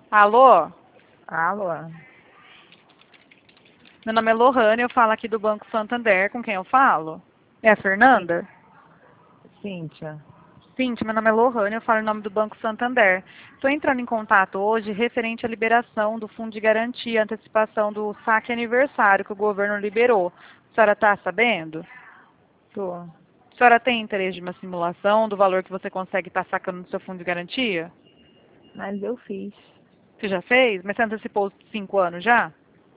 Alô? Alô? Meu nome é Lohane, eu falo aqui do Banco Santander. Com quem eu falo? É a Fernanda? Cíntia. Cíntia, meu nome é Lohane, eu falo em nome do Banco Santander. Estou entrando em contato hoje referente à liberação do Fundo de Garantia, antecipação do saque aniversário que o governo liberou. A senhora está sabendo? Tô. A senhora tem interesse de uma simulação do valor que você consegue estar sacando no seu fundo de garantia? Mas eu fiz. Você já fez? Mas você antecipou os 5 anos já?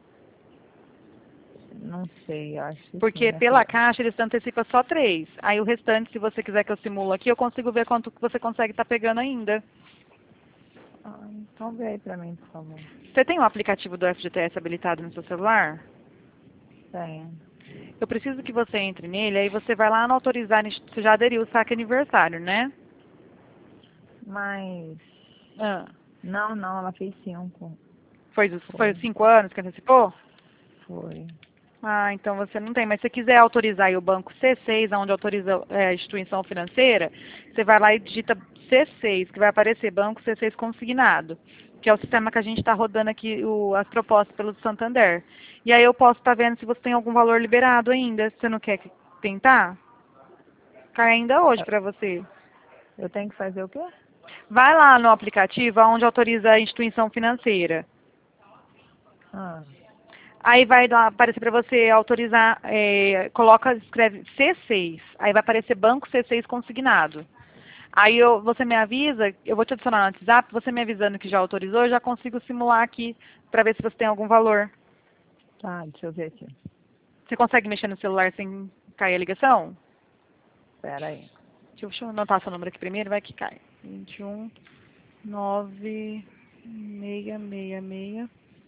Não sei, acho que sim, Porque minha pela filha. Caixa eles antecipam só 3. Aí o restante, se você quiser que eu simule aqui, eu consigo ver quanto que você consegue estar pegando ainda. Então vê aí pra mim, por favor. Você tem o aplicativo do FGTS habilitado no seu celular? Tenho. Eu preciso que você entre nele, aí você vai lá no autorizar, você já aderiu o saque aniversário, né? Mas... Ah, Não, ela fez 5. foi Foi. os 5 anos que antecipou? Foi. Ah, então você não tem. Mas se você quiser autorizar aí o banco C6, onde autoriza a instituição financeira, você vai lá e digita C6, que vai aparecer Banco C6 Consignado, que é o sistema que a gente está rodando aqui, as propostas pelo Santander. E aí eu posso estar vendo se você tem algum valor liberado ainda. Você não quer tentar? Cai ainda hoje para você. Eu tenho que fazer o quê? Vai lá no aplicativo onde autoriza a instituição financeira. Ah, Aí vai lá aparecer para você autorizar, escreve C6. Aí vai aparecer Banco C6 Consignado. Aí você me avisa, eu vou te adicionar no WhatsApp, você me avisando que já autorizou, eu já consigo simular aqui para ver se você tem algum valor. tá, deixa eu ver aqui. Você consegue mexer no celular sem cair a ligação? Pera aí. Deixa eu anotar seu número aqui primeiro, vai que cai. 21 9 666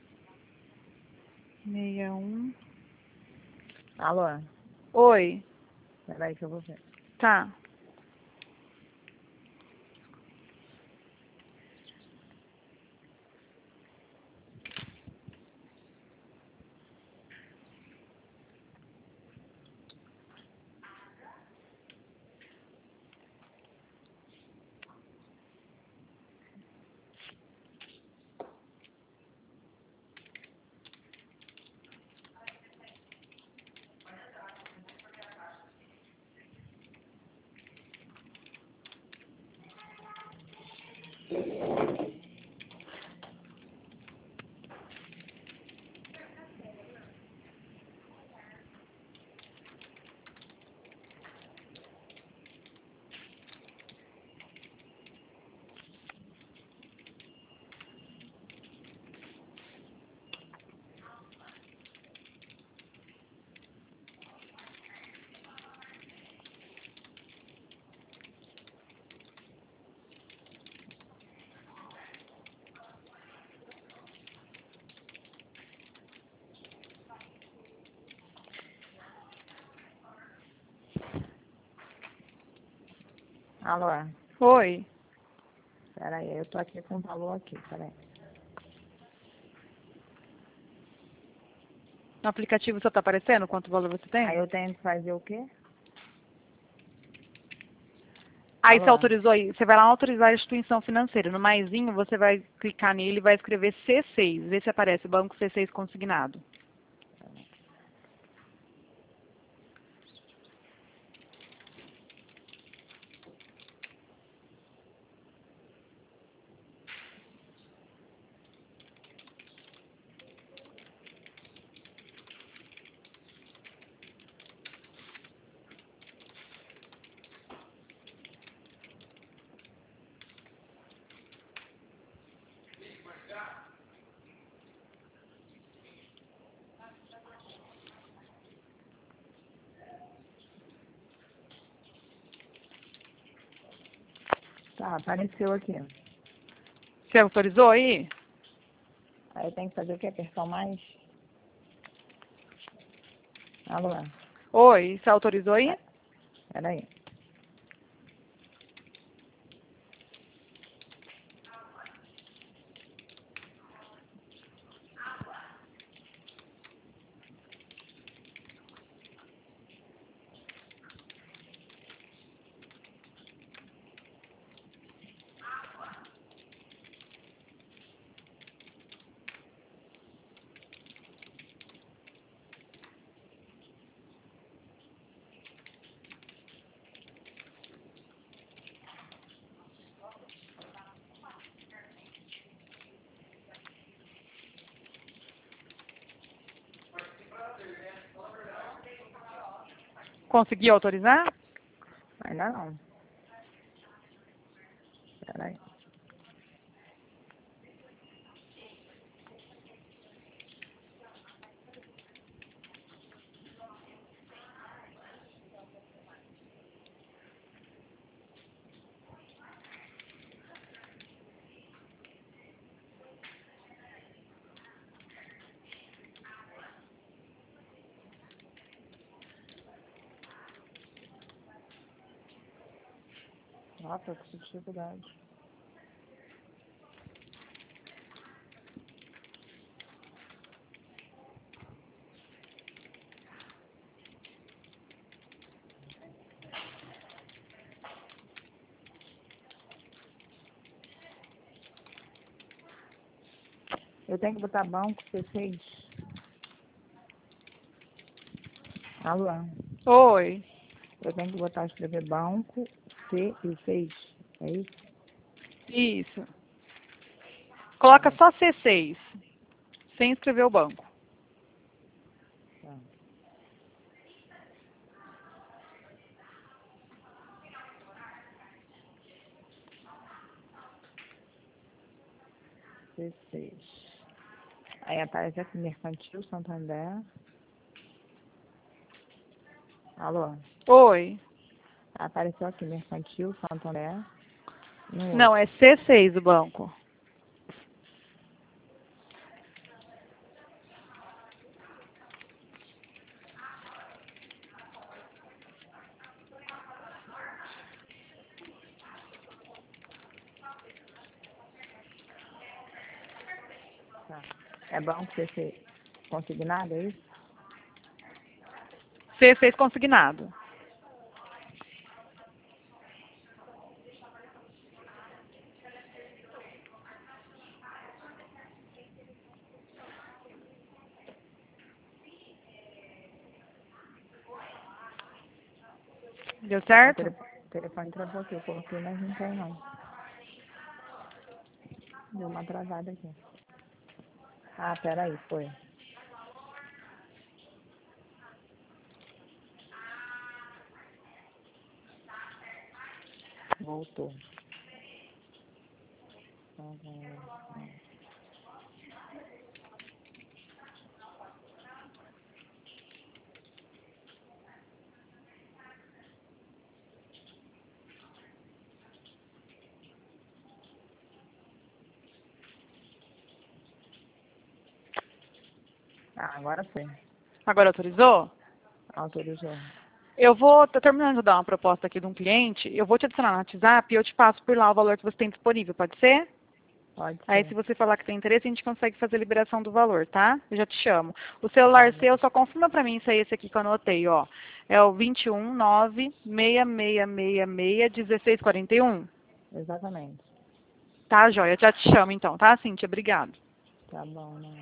61. Alô? Oi, Pera aí que eu vou ver. tá. Alô? Oi. Pera aí, eu tô aqui com o valor aqui, pera aí. No aplicativo só está aparecendo quanto valor você Aí tem? eu tenho que fazer o quê? Aí você Alô? autorizou aí, você vai lá autorizar a instituição financeira. No maisinho, você vai clicar nele e vai escrever C6. Vê se aparece Banco C6 Consignado. Tá, apareceu aqui. Você autorizou aí? Aí eu tenho que fazer o quê? Apertar o mais? Alô? Oi, você autorizou aí? Pera aí. Conseguiu autorizar? Ainda não. Espera aí. Nossa, eu tô com dificuldade. Eu tenho que botar banco C6. Alô? Oi. Eu tenho que botar, escrever banco C e 6. É isso? Isso. Coloca só C6, sem escrever o banco. Tá. C6. Aí aparece aqui Mercantil Santander. Alô? Oi. Apareceu aqui Mercantil Santander. No Não, outro. é C6 o banco. Tá. É banco C6 consignado, é isso? C6 consignado. Deu O certo? telefone travou aqui, eu coloquei, mas não tem não. Deu uma travada aqui. Ah, peraí, foi. Voltou. Ah, agora foi. Agora autorizou? Autorizou. Tô terminando de dar uma proposta aqui de um cliente, eu vou te adicionar no WhatsApp e eu te passo por lá o valor que você tem disponível, pode ser? Pode Aí ser. se você falar que tem interesse, a gente consegue fazer a liberação do valor, tá? Eu já te chamo. O Tá celular bom. seu, só confirma pra mim se é esse aqui que eu anotei, ó. É o 219-6666-1641. Exatamente. Tá, joia? Já te chamo então, tá, Cíntia? Obrigada. Tá bom, né?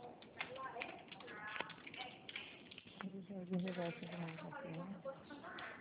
Deixa eu desligar aqui de novo aqui, né?